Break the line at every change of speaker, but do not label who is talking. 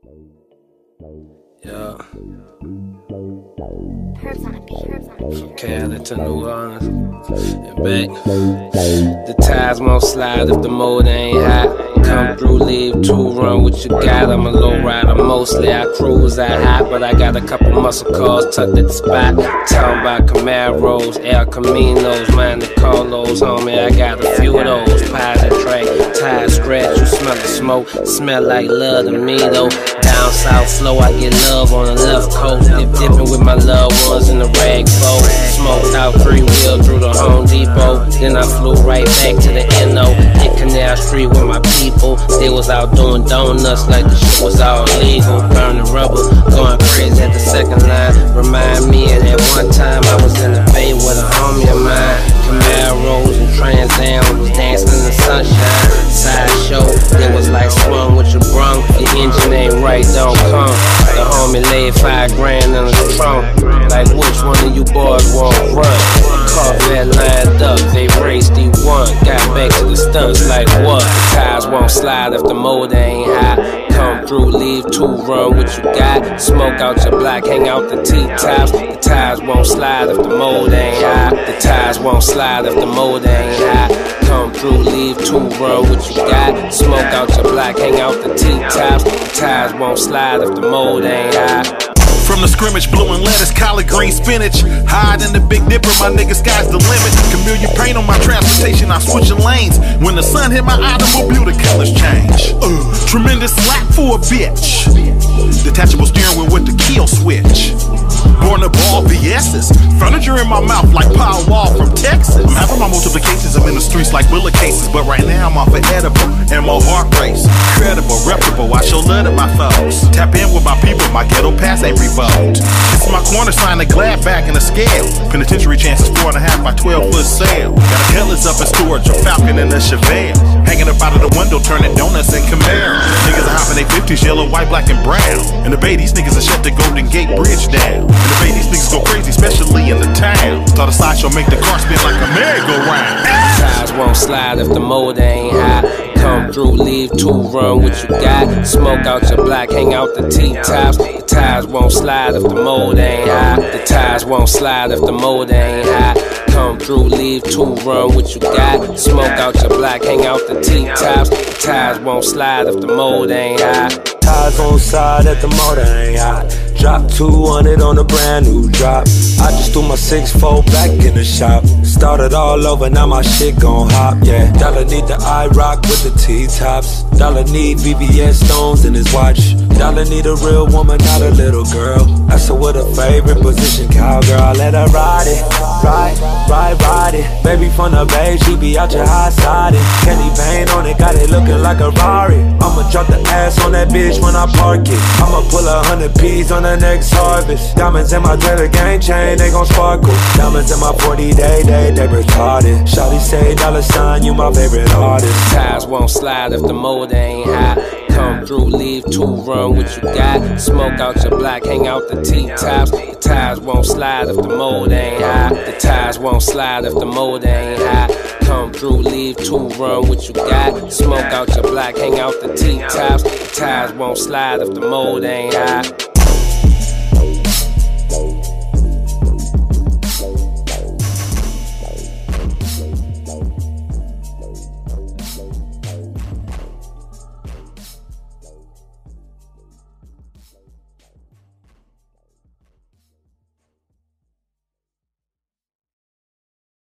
Yeah. From Cali to New Orleans and back. The ties won't slide if the motor ain't hot. Come through, leave two, run what you got. I'm a low rider mostly. I cruise, I hot, but I got a couple muscle cars tucked at the spot. Talking about Camaros, El Caminos, Monte Carlos, homie. I got a few of those. Pies and track, tires scratch. You smell the smoke, smell like love to me though. Down south flow, I get love on the left coast. Dipping with my loved ones in the rag boat. Smoked out 3-wheel through the Home Depot. Then I flew right back to the NO. Hit Canal Street with my people. They was out doing donuts like the shit was all legal. Burning rubber, going crazy at the second line. Remind me of that one time I was in the Bay with a homie of mine. Camaros and Trans Am was dancing in the sunshine. Sideshow, it was like swung with your brung. The engine ain't right, don't come. The homie laid $5 grand in the trunk. Like which one of you boys won't run? Corvette lined up, they raced, he won. Got back to the stunts like what? The tires won't slide if the motor ain't hot. Come through, leave two, run what you got. Smoke out your block, hang out the T-tops. The tires won't slide if the motor ain't hot. The tires won't slide if the motor ain't hot. Come through, leave two, run what you got. Smoke out your block, hang out the T-tops. The tires won't slide if the motor ain't hot.
From the scrimmage, blue and lettuce, collard green, spinach. Hide in the Big Dipper, my nigga, sky's the limit. Chameleon paint on my transportation, I'm switching lanes. When the sun hit my automobile, the colors change. Tremendous slap for a bitch. Detachable steering wheel with the kill switch. Born to ball VS's. Furniture in my mouth like Power Wall from Texas. I'm having my multiplications, I'm in the streets like Willa cases. But right now I'm off of edible and my heart race. Credible, reputable, I show love to my foes. Tap in with my people, my ghetto pass ain't revoked. It's my corner sign, a glad back in the scale. Penitentiary chances 4.5 by 12-foot sail. Got a Cutlass up in storage, a Falcon and a Chevelle. Hanging up out of the window, turning donuts and Camaro. Niggas are hopping they 50s, yellow, white, black, and brown. In the Bay, these niggas are shut the Golden Gate Bridge down. In the Bay, these niggas go crazy, especially in the town. Thought a sideshow make the car spin like a merry-go-round.
Tires won't slide if the motor ain't hot. Come through, leave two, run what you got. Smoke out your block, hang out the T-tops. The tires won't slide if the motor ain't hot. The tires won't slide if the motor ain't hot. Come through, leave two, run what you got. Smoke out your block, hang out the T-tops. The tires won't slide if the motor ain't hot.
Tires on side if the motor ain't hot. Drop 200 on a brand new drop. I just threw my 6'4" back in the shop. Started all over, now my shit gon' hop, yeah. Dollar need the I-Rock with the T-tops. Dollar need VVS stones in his watch. Dollar need a real woman, not a little girl. That's her with a favorite position, cowgirl. I let her ride it, ride it. Baby from the Bay, she be out your high side. Candy paint on it, got it looking like a Rari. I'ma drop the ass on that bitch when I park it. I'ma pull 100 P's on the next harvest. Diamonds in my Taylor gang chain, they gon' sparkle. Diamonds in my 40-day, they retarded. Shawty say $, you my favorite artist.
Tires won't slide if the motor ain't hot. Come through, leave two, run what you got. Smoke out your block, hang out the T-tops. The tires won't slide if the motor ain't hot. The tires won't slide if the motor ain't hot. Come through, leave two, run what you got. Smoke out your block, hang out the T-tops. The tires won't slide if the motor ain't hot.